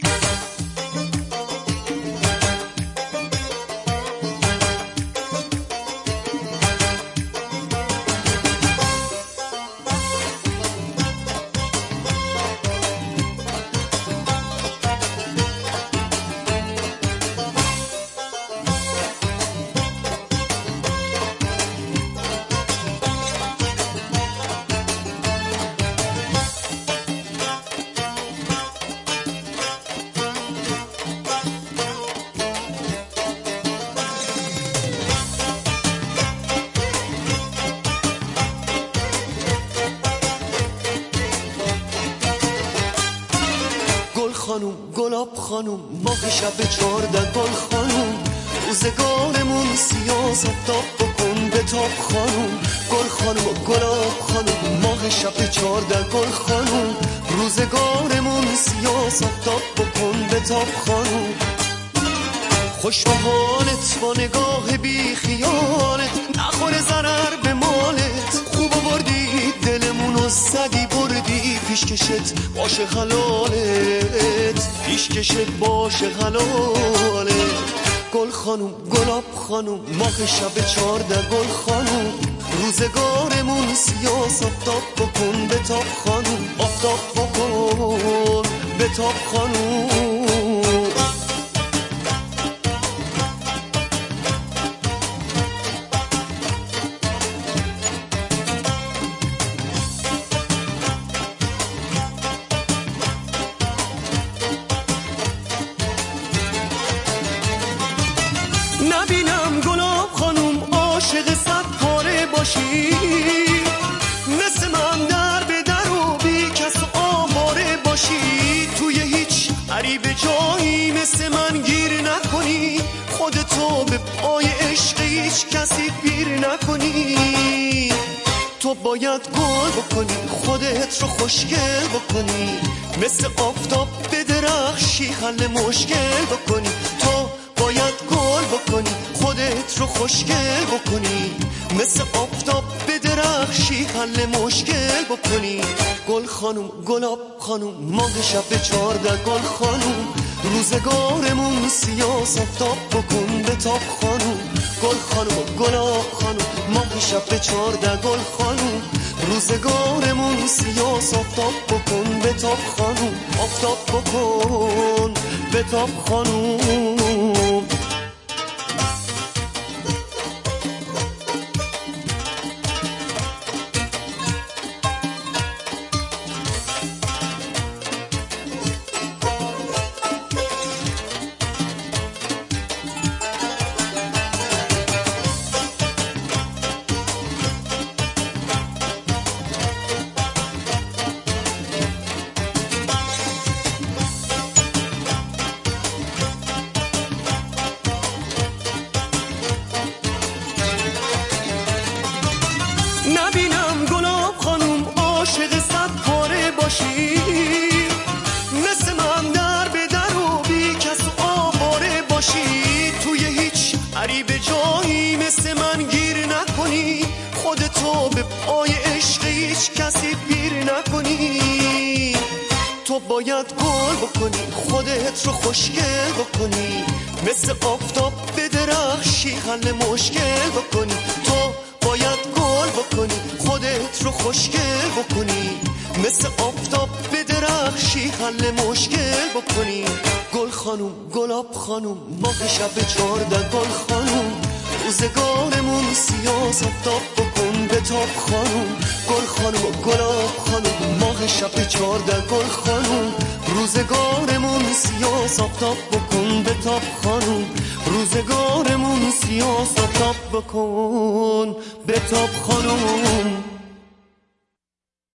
خانوم گلاب خانوم ماه شب 14 گل خانوم روزگارمون سیاس افتاب بکن به تاب خانوم گل خانوم و گلاب خانوم ماه شب 14 گل خانوم روزگارمون سیاس افتاب بکن به تاب خانوم خوش به حالت با نگاه بی خیالت نخوره ضرر به مالت خوب بردی دلمونو زدی بردی پیشکشت باشه حلالت پیشکشت باشه حلالت گل خانوم گلاب خانوم ماه شب 14 گل خانوم روزگارمون سیاس افتاب بکن به تاب خانوم افتاب بکن به تاب خانوم نبینم گلاب خانوم عاشق صد پاره باشی مثل من در به در و بی کس و آواره باشی توی هیچ عریب جایی مثل من گیر نکنی خودتو به پای عشق هیچ کسی پیر نکنی تو باید گل بکنی خودت رو خوشگل بکنی مثل آفتاب به درخشی حل مشکل بکنی تو باید گل بکنی خودت رو خوشگل بکنی مثل آفتاب به درخشی حل مشکل بکنی گل خانوم گلاب خانوم ماه شب 14 گل خانوم روزگارمون سیاس افتاب بکن به تاب خانوم گل خانوم گلاب خانوم ماه شب 14 گل خانوم روزگارمون سیاس افتاب بکن به تاب خانوم افتاب بکن به تاب خانوم نبینم گلاب خانوم عاشق صد پاره باشی مثل من در به در و بی کس و آواره باشی توی هیچ عریب جایی مثل من گیر نکنی خودتو به پای عشق هیچ کسی پیر نکنی تو باید گل بکنی خودت رو خوشگل بکنی مثل آفتاب به درخشی حل مشکل بکنی تو باید گل بکنی خودت رو خوشگل بکنی مثل آفتاب به درخشی حل مشکل بکنی گل خانوم گلاب خانوم ماه شب 14 گل خانوم روزگارمون سیاس افتاب بکن به تاب خانوم گل خانوم و گلاب خانوم ماه شب 14 گل خانوم روزگارمون سیاس افتاب بکن به تاب خانوم روزگارمون سیاس افتاب بکن به تاب خانوم